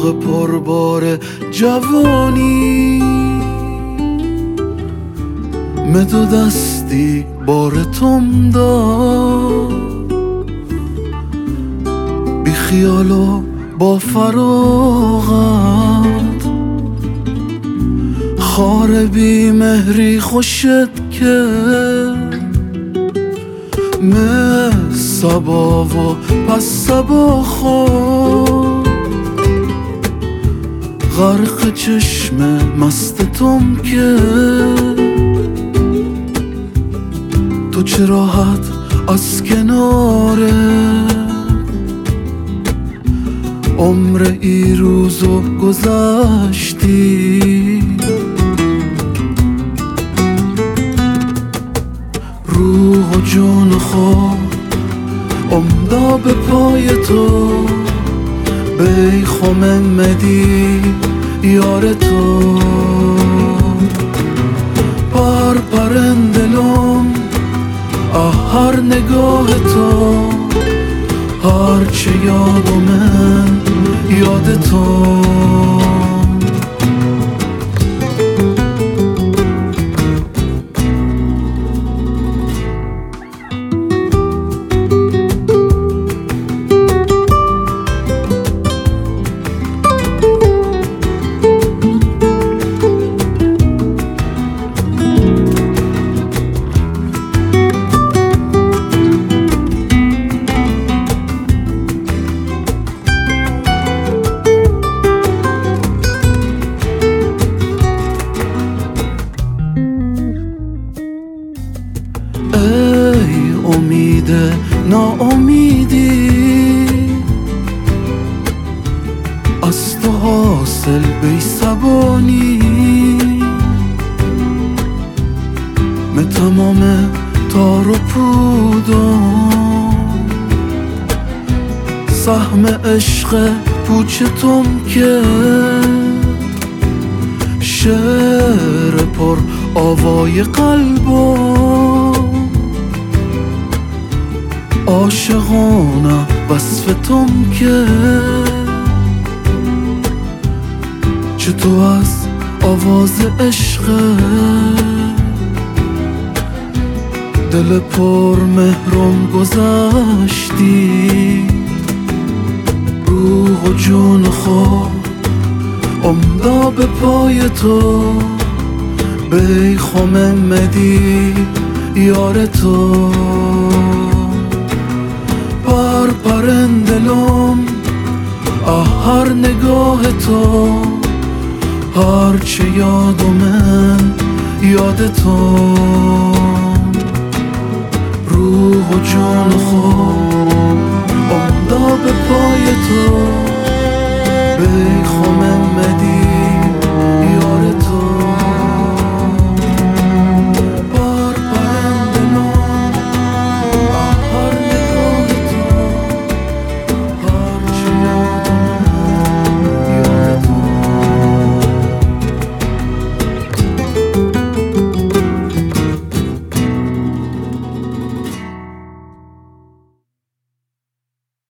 باغ پربار جوانی، مدو دستی بار تم داد، بی خیال و با فراغت، خار بی مهری خوشت کرد، صبا و پس صبا خود غرق چشم مست تم کرد. تو چه راحت از کناره عمر ای روزو گذشتی، روح و جون خود امدا به پای تو، بیخم مدی یار تو، پرندلم هر نگاه تو، هرچه یاد من یاد تو. ای امید ناامیدی، از تو حاصل بی سبانی، من تمام تار و پودم، سهم عشق پوچتم که شعر پر آوای قلبم، عاشقانه وصفتم که چه تو از آواز عشق دل پر مهرم گذشتی، روح و جون خود امدا به پای تو، بیخم مدی یار تو، پرندلم هر نگاه تو، هرچه یاد من یاد تو، روح و جون خود